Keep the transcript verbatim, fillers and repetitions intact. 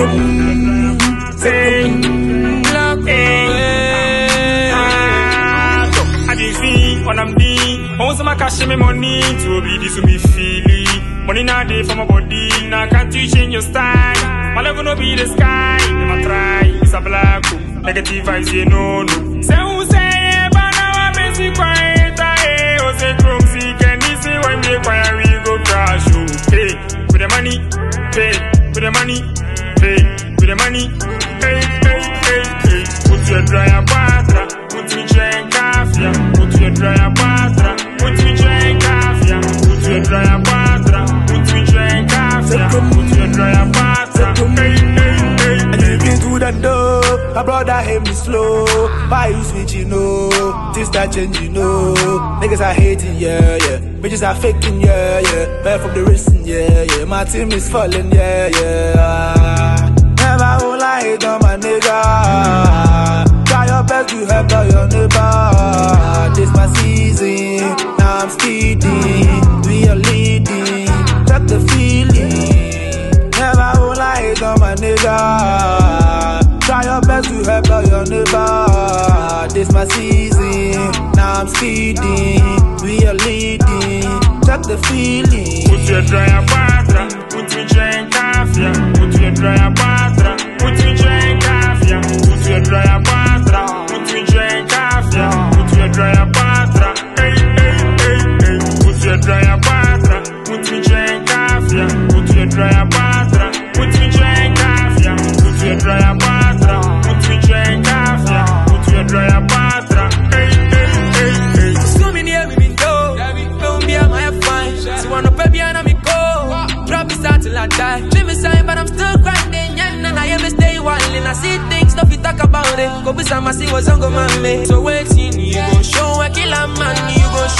Second, second, lock I did feel when I'm deep. Also, my cash me money to be this to me feeling. Money now day for my body. Now can't you change your style? My love no be the sky. Never try. It's a black hole. Negative vibes, you know no. Say who say, but now I'm busy quiet. I oh say clumsy. Can you see when we quiet we go crash? Oh, hey, with the money, pay, with the money, pay, with the money, hey, hey, hey, hey. Put your dryer patra, put your chain kafia, put your dryer patra, put your chain kafia, put your dryer patra, put your chain kafia, put your dryer patra, hey, hey, hey. And you been good and dope, my brother hate me slow. Why you switching, no? Things start changing, no? Niggas are hating, yeah, yeah. Bitches are faking, yeah, yeah. Back from the wristen, yeah, yeah. My team is falling, yeah, yeah. Never will I hate on my nigga. Try your best to help out your neighbor. This my season, now I'm speeding. We are leading, check the feeling. Never will I hate on my nigga. Try your best to help out your neighbor. This my season, now I'm speeding. We are leading, check the feeling. Put your dryer patra, put your chain kafia, put your dryer patra, put your chain kafia, put your dryer patra, put your chain kafia, put your dryer patra, hey, hey, hey, hey. Put your dryer patra, put your chain kafia, put your dryer patra, put your chain kafia, put your dryer patra, put your chain kafia, put your dryer patra, hey, hey, hey, hey. So many years we been told, don't be a my fine. So wanna pay me and me go, drop me start till I die. Leave me sign, but I'm still grinding. Yeah, and I ever stay wildin'. I see things, stuff you talk about it. Go be some, I see what's on go man. So waiting, you gon' show a killer man, you gon'